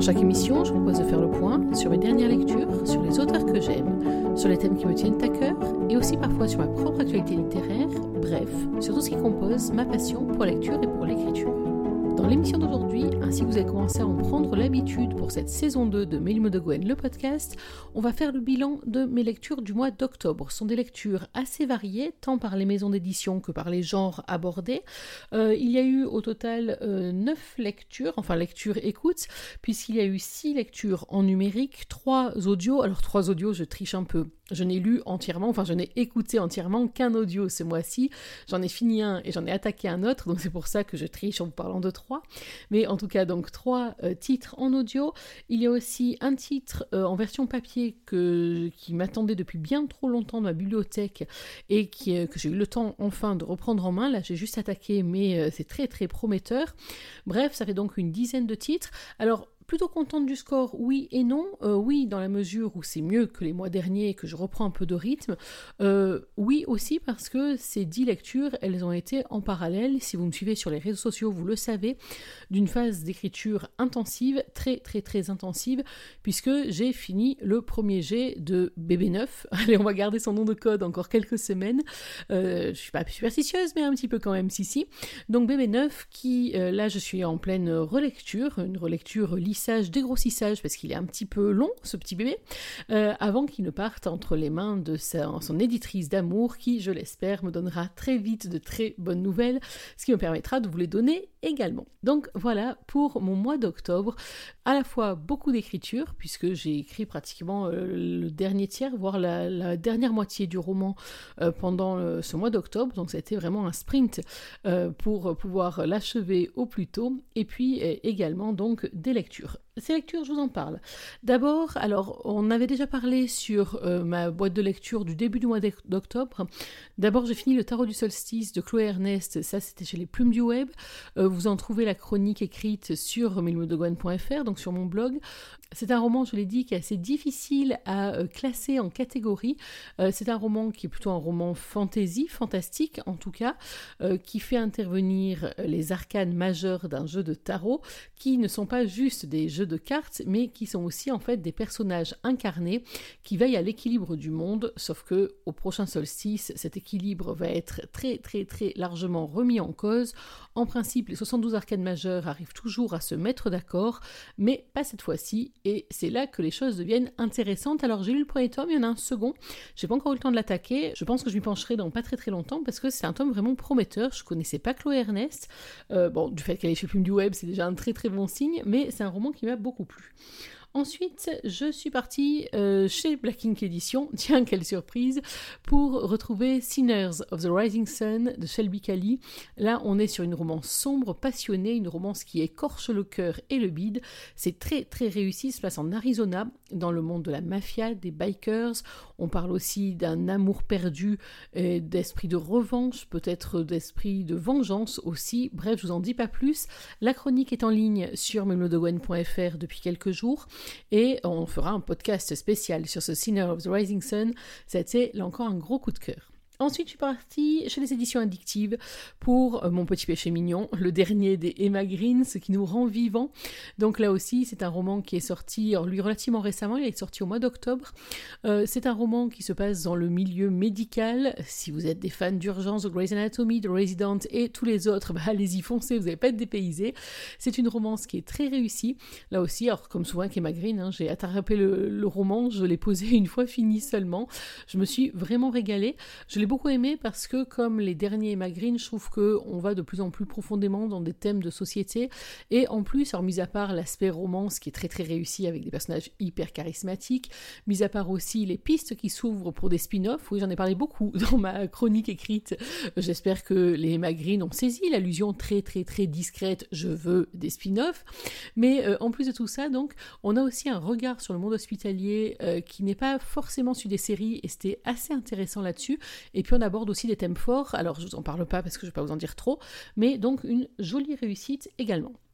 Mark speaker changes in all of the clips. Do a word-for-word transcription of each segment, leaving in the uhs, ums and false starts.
Speaker 1: chaque émission, je vous propose de faire le point sur mes dernières lectures, sur les auteurs que j'aime, sur les thèmes qui me tiennent à cœur et aussi parfois sur ma propre actualité littéraire, bref, sur tout ce qui compose ma passion pour la lecture et pour l'écriture. Dans l'émission d'aujourd'hui, ainsi que vous avez commencé à en prendre l'habitude pour cette saison deux de Mélimée de Gwen, le podcast, on va faire le bilan de mes lectures du mois d'octobre. Ce sont des lectures assez variées, tant par les maisons d'édition que par les genres abordés. Euh, il y a eu au total euh, neuf lectures, enfin lectures-écoutes, puisqu'il y a eu six lectures en numérique, trois audios. Alors trois audios, je triche un peu. Je n'ai lu entièrement, enfin je n'ai écouté entièrement qu'un audio ce mois-ci. J'en ai fini un et j'en ai attaqué un autre, donc c'est pour ça que je triche en vous parlant de trois. Mais en tout cas, donc trois euh, titres en audio. Il y a aussi un titre euh, en version papier que, qui m'attendait depuis bien trop longtemps dans ma bibliothèque et qui, euh, que j'ai eu le temps enfin de reprendre en main. Là, j'ai juste attaqué, mais euh, c'est très très prometteur. Bref, ça fait donc une dizaine de titres. Alors, plutôt contente du score, oui et non. Euh, oui, dans la mesure où c'est mieux que les mois derniers et que je reprends un peu de rythme. Euh, oui aussi parce que ces dix lectures, elles ont été en parallèle. Si vous me suivez sur les réseaux sociaux, vous le savez, d'une phase d'écriture intensive, très très très intensive, puisque j'ai fini le premier jet de Bébé Neuf. Allez, on va garder son nom de code encore quelques semaines. Euh, je suis pas superstitieuse, mais un petit peu quand même, si si. Donc Bébé Neuf, qui, euh, là, je suis en pleine relecture, une relecture lissée, dégrossissage, parce qu'il est un petit peu long, ce petit bébé, euh, avant qu'il ne parte entre les mains de sa, son éditrice d'amour, qui, je l'espère, me donnera très vite de très bonnes nouvelles, ce qui me permettra de vous les donner également. Donc voilà pour mon mois d'octobre, à la fois beaucoup d'écriture, puisque j'ai écrit pratiquement euh, le dernier tiers, voire la, la dernière moitié du roman euh, pendant euh, ce mois d'octobre, donc ça a été vraiment un sprint euh, pour pouvoir l'achever au plus tôt, et puis euh, également donc des lectures. Ces lectures, je vous en parle. D'abord, alors, on avait déjà parlé sur euh, ma boîte de lecture du début du mois d'octobre. D'abord, j'ai fini le Tarot du Solstice de Chloé Ernest, ça c'était chez les Plumes du Web. Euh, vous en trouvez la chronique écrite sur mélimée de gwen point f r, donc sur mon blog. C'est un roman, je l'ai dit, qui est assez difficile à euh, classer en catégorie. Euh, c'est un roman qui est plutôt un roman fantasy, fantastique en tout cas, euh, qui fait intervenir les arcanes majeures d'un jeu de tarot, qui ne sont pas juste des jeux de cartes, mais qui sont aussi en fait des personnages incarnés qui veillent à l'équilibre du monde, sauf que au prochain solstice, cet équilibre va être très très très largement remis en cause. En principe, les soixante-douze arcanes majeures arrivent toujours à se mettre d'accord, mais pas cette fois-ci, et c'est là que les choses deviennent intéressantes. Alors j'ai lu le premier tome, il y en a un second, j'ai pas encore eu le temps de l'attaquer, je pense que je m'y pencherai dans pas très très longtemps, parce que c'est un tome vraiment prometteur. Je connaissais pas Chloé Ernest, euh, bon, du fait qu'elle est chez Plume du Web, c'est déjà un très très bon signe, mais c'est un roman qui m'a beaucoup plu. Ensuite, je suis partie euh, chez Black Ink Edition, tiens quelle surprise, pour retrouver Sinners of the Rising Sun de Shelby Cali. Là, on est sur une romance sombre, passionnée, une romance qui écorche le cœur et le bide. C'est très très réussi, ça se passe en Arizona, dans le monde de la mafia, des bikers. On parle aussi d'un amour perdu, euh, d'esprit de revanche, peut-être d'esprit de vengeance aussi. Bref, je vous en dis pas plus. La chronique est en ligne sur mélimée de gwen point f r depuis quelques jours. Et on fera un podcast spécial sur ce Sinner of the Rising Sun. C'était là encore un gros coup de cœur. Ensuite, je suis partie chez les éditions Addictives pour euh, Mon Petit Péché Mignon, le dernier des Emma Green, ce qui nous rend vivants. Donc là aussi, c'est un roman qui est sorti, alors lui relativement récemment, il est sorti au mois d'octobre. Euh, c'est un roman qui se passe dans le milieu médical. Si vous êtes des fans d'Urgence, de Grey's Anatomy, de Resident et tous les autres, bah, allez-y, foncez, vous n'allez pas être dépaysés. C'est une romance qui est très réussie. Là aussi, alors comme souvent avec Emma Green, hein, j'ai attrapé le, le roman, je l'ai posé une fois fini seulement. Je me suis vraiment régalée. Je l'ai beaucoup aimé parce que, comme les derniers Emma Green, je trouve qu'on va de plus en plus profondément dans des thèmes de société. Et en plus, alors mis à part l'aspect romance qui est très très réussi avec des personnages hyper charismatiques, mis à part aussi les pistes qui s'ouvrent pour des spin-offs, oui j'en ai parlé beaucoup dans ma chronique écrite, j'espère que les Emma Green ont saisi l'allusion très très très discrète, je veux des spin-offs. Mais euh, en plus de tout ça, donc, on a aussi un regard sur le monde hospitalier euh, qui n'est pas forcément celui des séries, et c'était assez intéressant là-dessus. Et puis on aborde aussi des thèmes forts, alors je vous en parle pas parce que je vais pas vous en dire trop, mais donc une jolie réussite également.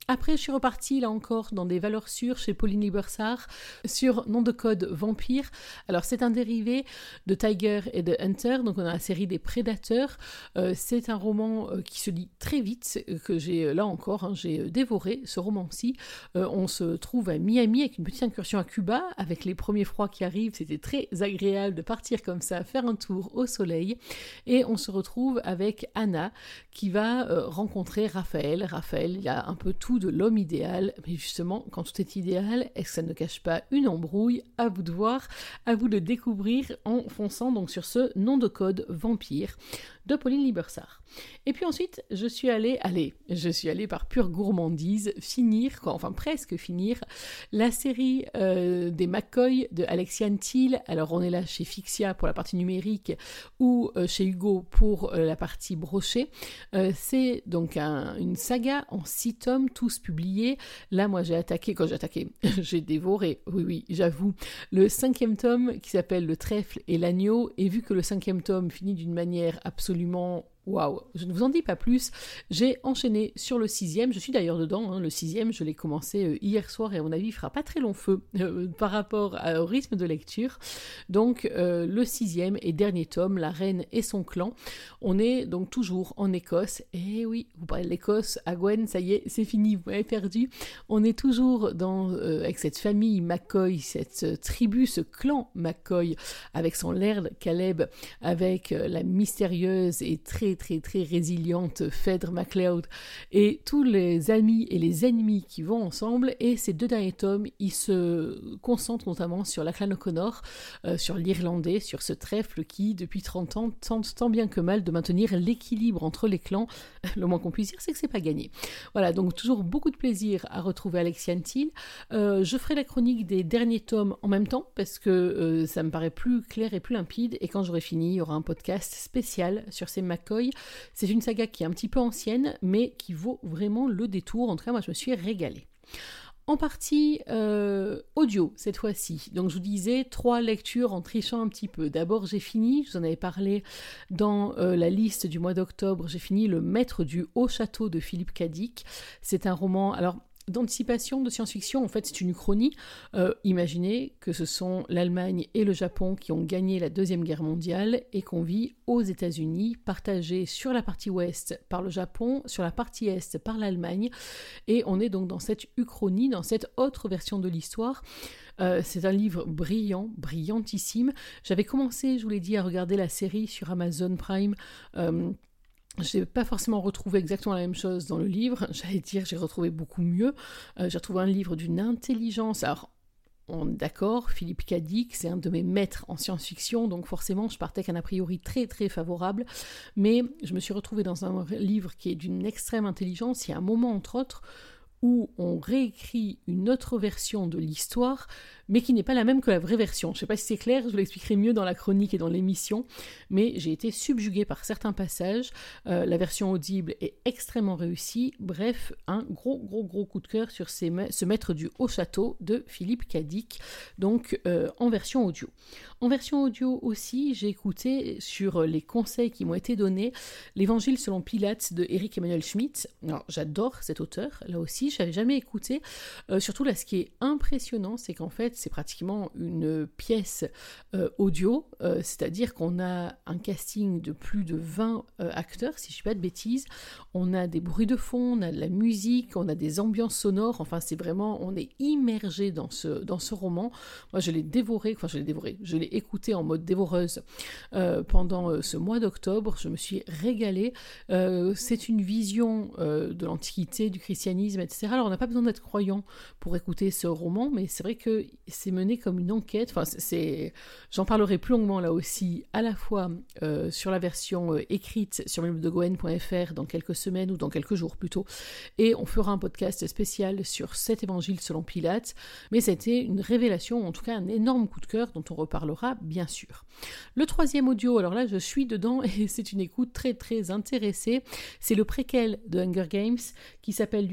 Speaker 1: Après, je suis repartie, là encore, dans des valeurs sûres chez Pauline Libersart, sur nom de code Vampire. Alors, c'est un dérivé de Tiger et de Hunter, donc on a la série des Prédateurs. Euh, c'est un roman euh, qui se lit très vite, que j'ai, là encore, hein, j'ai dévoré, ce roman-ci. Euh, on se trouve à Miami, avec une petite incursion à Cuba, avec les premiers froids qui arrivent. C'était très agréable de partir comme ça, faire un tour au soleil. Et on se retrouve avec Anna, qui va euh, rencontrer Raphaël. Raphaël, il a un peu tout de l'homme idéal, mais justement, quand tout est idéal, est-ce que ça ne cache pas une embrouille? À vous de voir, à vous de découvrir en fonçant donc sur ce nom de code Vampire de Pauline Libersart. Et puis ensuite, je suis allée, allez, je suis allée par pure gourmandise finir, quoi, enfin presque finir, la série euh, des McCoy de Alexiane Thiel. Alors on est là chez Fixia pour la partie numérique ou euh, chez Hugo pour euh, la partie brochée. Euh, c'est donc un, une saga en six tomes, tous publiés. Là, moi, j'ai attaqué, quand j'ai attaqué, j'ai dévoré, oui, oui, j'avoue, le cinquième tome qui s'appelle Le Trèfle et l'Agneau. Et vu que le cinquième tome finit d'une manière absolument waouh, je ne vous en dis pas plus, j'ai enchaîné sur le sixième, je suis d'ailleurs dedans, hein, le sixième, je l'ai commencé euh, hier soir et à mon avis il fera pas très long feu euh, par rapport à, au rythme de lecture. Donc euh, le sixième et dernier tome, La Reine et son clan. On est donc toujours en Écosse, et oui, vous parlez de l'Écosse, à Gwen, ça y est, c'est fini, vous m'avez perdu. On est toujours dans, euh, avec cette famille McCoy, cette euh, tribu, ce clan McCoy, avec son Laird Caleb, avec euh, la mystérieuse et très très très résiliente Phèdre MacLeod et tous les amis et les ennemis qui vont ensemble. Et ces deux derniers tomes, ils se concentrent notamment sur Lachlan O'Connor, euh, sur l'Irlandais, sur ce trèfle qui depuis trente ans tente tant bien que mal de maintenir l'équilibre entre les clans. Le moins qu'on puisse dire, c'est que c'est pas gagné. Voilà, donc toujours beaucoup de plaisir à retrouver Alexiane Thiel. Euh, je ferai la chronique des derniers tomes en même temps parce que euh, ça me paraît plus clair et plus limpide, et quand j'aurai fini, il y aura un podcast spécial sur ces McCoy. C'est une saga qui est un petit peu ancienne, mais qui vaut vraiment le détour. En tout cas, moi, je me suis régalée. En partie euh, audio, cette fois-ci. Donc, je vous disais, trois lectures en trichant un petit peu. D'abord, j'ai fini, je vous en avais parlé dans euh, la liste du mois d'octobre, j'ai fini Le Maître du Haut Château de Philippe Cadic. C'est un roman... alors d'anticipation, de science-fiction, en fait c'est une uchronie. Euh, imaginez que ce sont l'Allemagne et le Japon qui ont gagné la Deuxième Guerre mondiale et qu'on vit aux États-Unis, partagés sur la partie ouest par le Japon, sur la partie est par l'Allemagne, et on est donc dans cette uchronie, dans cette autre version de l'histoire. Euh, c'est un livre brillant, brillantissime. J'avais commencé, je vous l'ai dit, à regarder la série sur Amazon Prime. Euh, Je n'ai pas forcément retrouvé exactement la même chose dans le livre, j'allais dire j'ai retrouvé beaucoup mieux. Euh, j'ai retrouvé un livre d'une intelligence, alors on est d'accord, Philippe Cadic, c'est un de mes maîtres en science-fiction, donc forcément je partais qu'un a priori très très favorable, mais je me suis retrouvée dans un livre qui est d'une extrême intelligence. Il y a un moment entre autres où on réécrit une autre version de l'histoire, mais qui n'est pas la même que la vraie version. Je ne sais pas si c'est clair, je vous l'expliquerai mieux dans la chronique et dans l'émission, mais j'ai été subjuguée par certains passages. Euh, la version audible est extrêmement réussie. Bref, un gros, gros, gros coup de cœur sur ces ma- ce maître du Haut Château de Philippe Cadic, donc euh, en version audio. En version audio aussi, j'ai écouté sur les conseils qui m'ont été donnés l'Évangile selon Pilate de Éric Emmanuel Schmitt. Alors, j'adore cet auteur, là aussi, je n'avais jamais écouté. Euh, surtout là, ce qui est impressionnant, c'est qu'en fait, c'est pratiquement une pièce euh, audio, euh, c'est-à-dire qu'on a un casting de plus de vingt euh, acteurs, si je ne dis pas de bêtises. On a des bruits de fond, on a de la musique, on a des ambiances sonores. Enfin, c'est vraiment, on est immergé dans ce, dans ce roman. Moi, je l'ai dévoré, enfin, je l'ai dévoré, je l'ai écouté en mode dévoreuse euh, pendant euh, ce mois d'octobre. Je me suis régalée. Euh, c'est une vision euh, de l'Antiquité, du christianisme, et cetera. Alors, on n'a pas besoin d'être croyant pour écouter ce roman, mais c'est vrai que c'est mené comme une enquête. Enfin, c'est, c'est... J'en parlerai plus longuement là aussi, à la fois euh, sur la version euh, écrite sur le blog de goen point f r dans quelques semaines ou dans quelques jours plutôt, et on fera un podcast spécial sur cet évangile selon Pilate. Mais c'était une révélation, en tout cas un énorme coup de cœur dont on reparlera bien sûr. Le troisième audio, alors là je suis dedans et c'est une écoute très très intéressée. C'est le préquel de Hunger Games qui s'appelle lui La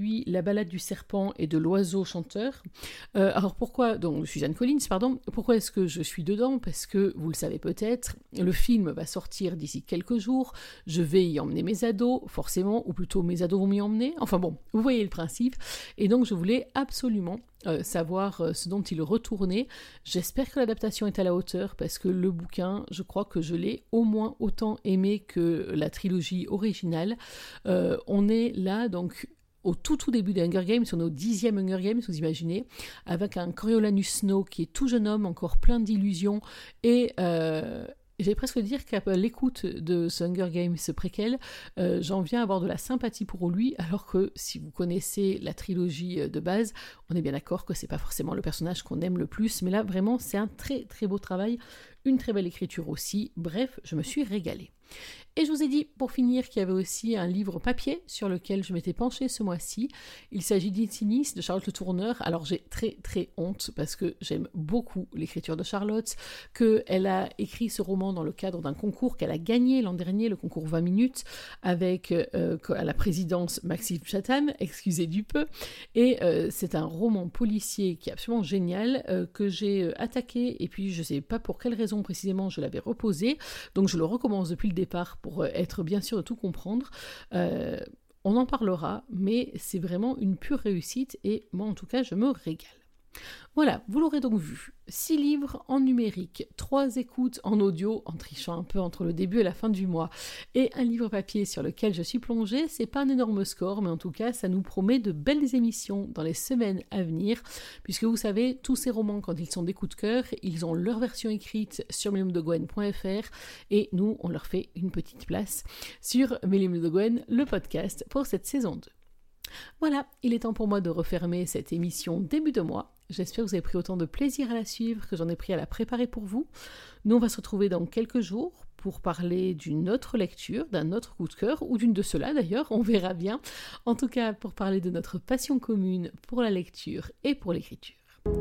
Speaker 1: balade du serpent et de l'oiseau chanteur. Euh, alors pourquoi, donc Suzanne Collins, pardon, pourquoi est-ce que je suis dedans ? Parce que, vous le savez peut-être, le film va sortir d'ici quelques jours, je vais y emmener mes ados, forcément, ou plutôt mes ados vont m'y emmener, enfin bon, vous voyez le principe, et donc je voulais absolument Euh, savoir euh, ce dont il retournait. J'espère que l'adaptation est à la hauteur parce que le bouquin, je crois que je l'ai au moins autant aimé que la trilogie originale. Euh, on est là donc au tout tout début des Hunger Games, sur nos dixième Hunger Games, vous imaginez, avec un Coriolanus Snow qui est tout jeune homme, encore plein d'illusions, et euh, j'ai presque dire qu'à l'écoute de ce Hunger Games ce préquel, euh, j'en viens à avoir de la sympathie pour lui, alors que si vous connaissez la trilogie de base, on est bien d'accord que c'est pas forcément le personnage qu'on aime le plus, mais là vraiment c'est un très très beau travail, une très belle écriture aussi, bref, je me suis régalée. Et je vous ai dit, pour finir, qu'il y avait aussi un livre papier sur lequel je m'étais penchée ce mois-ci. Il s'agit d'Intinis de Charlotte Le Tourneur. Alors j'ai très très honte parce que j'aime beaucoup l'écriture de Charlotte, qu'elle a écrit ce roman dans le cadre d'un concours qu'elle a gagné l'an dernier, le concours vingt minutes, avec euh, à la présidence Maxime Chatham, excusez du peu. Et euh, c'est un roman policier qui est absolument génial, euh, que j'ai euh, attaqué, et puis je sais pas pour quelle raison précisément je l'avais reposé, donc je le recommence depuis le départ pour être bien sûr de tout comprendre. Euh, on en parlera, mais c'est vraiment une pure réussite et moi en tout cas je me régale. Voilà, vous l'aurez donc vu, six livres en numérique, trois écoutes en audio, en trichant un peu entre le début et la fin du mois, et un livre papier sur lequel je suis plongée. C'est pas un énorme score, mais en tout cas, ça nous promet de belles émissions dans les semaines à venir, puisque vous savez, tous ces romans, quand ils sont des coups de cœur, ils ont leur version écrite sur millium de gwen point f r, et nous, on leur fait une petite place sur Millium de Gwen, le podcast pour cette saison deux. Voilà, il est temps pour moi de refermer cette émission début de mois. J'espère que vous avez pris autant de plaisir à la suivre que j'en ai pris à la préparer pour vous. Nous, on va se retrouver dans quelques jours pour parler d'une autre lecture, d'un autre coup de cœur, ou d'une de ceux-là d'ailleurs, on verra bien. En tout cas, pour parler de notre passion commune pour la lecture et pour l'écriture.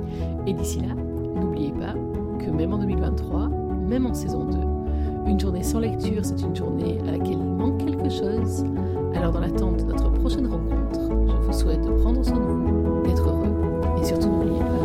Speaker 1: Et d'ici là, n'oubliez pas que même en deux mille vingt-trois, même en saison deux, une journée sans lecture, c'est une journée à laquelle il manque quelque chose. Alors dans l'attente de notre prochaine rencontre, je vous souhaite de prendre soin de vous, d'être heureux, et surtout n'oubliez pas